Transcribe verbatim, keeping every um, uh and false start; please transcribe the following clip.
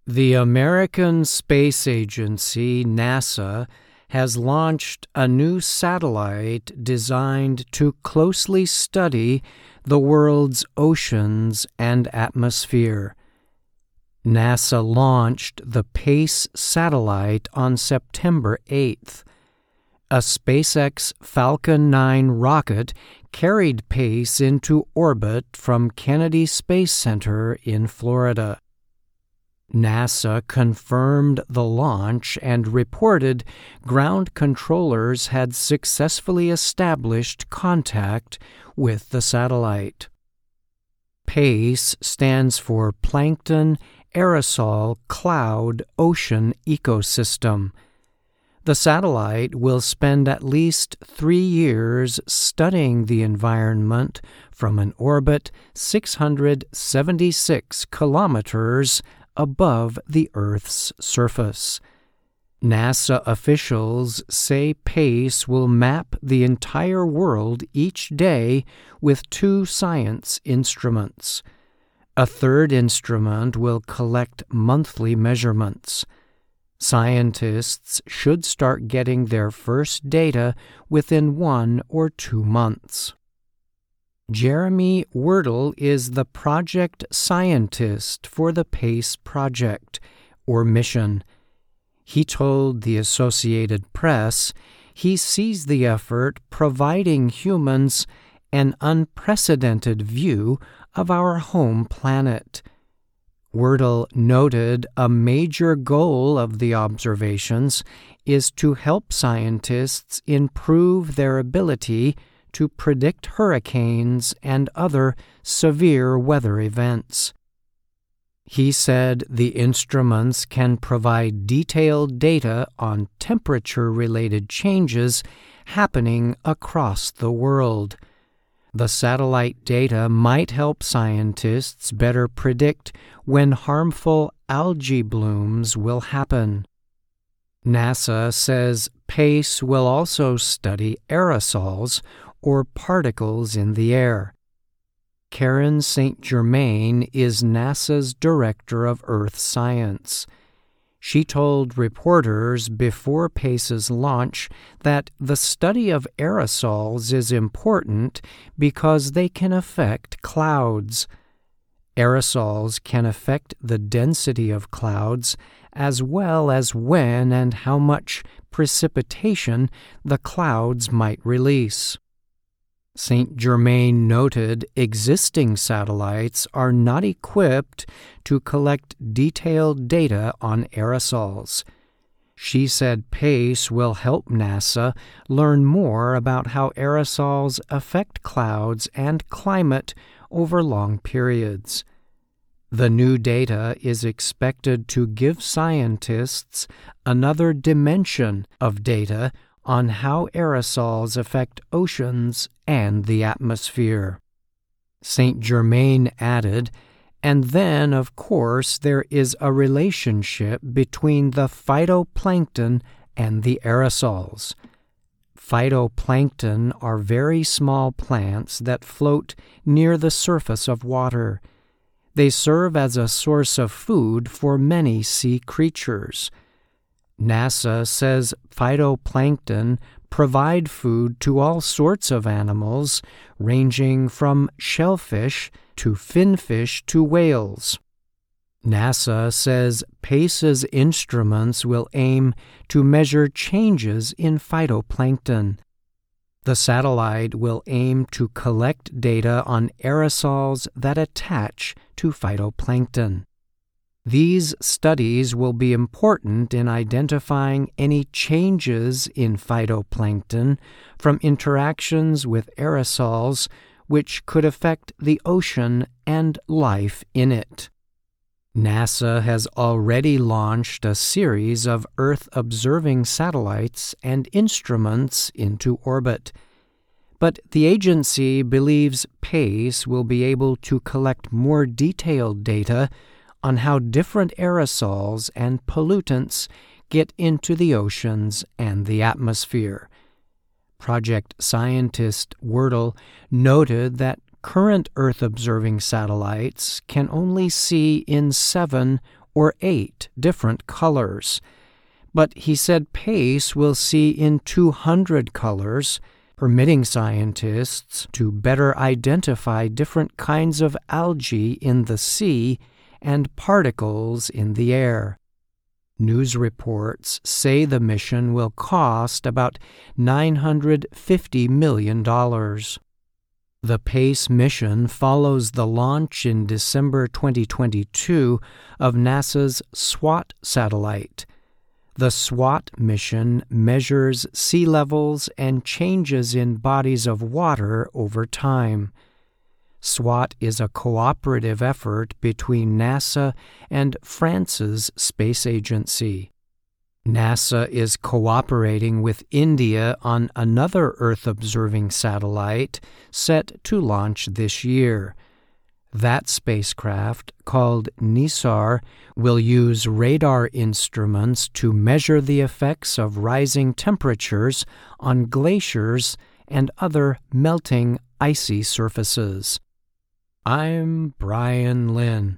The American Space Agency, NASA, has launched a new satellite designed to closely study the world's oceans and atmosphere. NASA launched the PACE satellite on September eighth. A SpaceX Falcon nine rocket carried PACE into orbit from Kennedy Space Center in Florida. NASA confirmed the launch and reported ground controllers had successfully established contact with the satellite. PACE stands for Plankton Aerosol Cloud Ocean Ecosystem. The satellite will spend at least three years studying the environment from an orbit six hundred seventy-six kilometers above the Earth's surface. NASA officials say PACE will map the entire world each day with two science instruments. A third instrument will collect monthly measurements. Scientists should start getting their first data within one or two months. Jeremy Wordle is the project scientist for the PACE project, or mission. He told the Associated Press he sees the effort providing humans an unprecedented view of our home planet. Wordle noted a major goal of the observations is to help scientists improve their ability to predict hurricanes and other severe weather events. He said the instruments can provide detailed data on temperature-related changes happening across the world. The satellite data might help scientists better predict when harmful algae blooms will happen. NASA says PACE will also study aerosols, or particles in the air. Karen Saint Germain is NASA's Director of Earth Science. She told reporters before PACE's launch that the study of aerosols is important because they can affect clouds. Aerosols can affect the density of clouds as well as when and how much precipitation the clouds might release. Saint Germain noted existing satellites are not equipped to collect detailed data on aerosols. She said PACE will help NASA learn more about how aerosols affect clouds and climate over long periods. The new data is expected to give scientists another dimension of data on how aerosols affect oceans and the atmosphere. Saint Germain added, and then, of course, there is a relationship between the phytoplankton and the aerosols. Phytoplankton are very small plants that float near the surface of water. They serve as a source of food for many sea creatures. NASA says phytoplankton provide food to all sorts of animals, ranging from shellfish to finfish to whales. NASA says PACE's instruments will aim to measure changes in phytoplankton. The satellite will aim to collect data on aerosols that attach to phytoplankton. These studies will be important in identifying any changes in phytoplankton from interactions with aerosols which could affect the ocean and life in it. NASA has already launched a series of Earth-observing satellites and instruments into orbit, but the agency believes PACE will be able to collect more detailed data on how different aerosols and pollutants get into the oceans and the atmosphere. Project scientist Wordle noted that current Earth-observing satellites can only see in seven or eight different colors. But he said PACE will see in two hundred colors, permitting scientists to better identify different kinds of algae in the sea and particles in the air. News reports say the mission will cost about nine hundred fifty million dollars. The PACE mission follows the launch in December twenty twenty-two of NASA's SWOT satellite. The SWOT mission measures sea levels and changes in bodies of water over time. SWOT is a cooperative effort between NASA and France's space agency. NASA is cooperating with India on another Earth-observing satellite set to launch this year. That spacecraft, called NISAR, will use radar instruments to measure the effects of rising temperatures on glaciers and other melting icy surfaces. I'm Brian Lynn.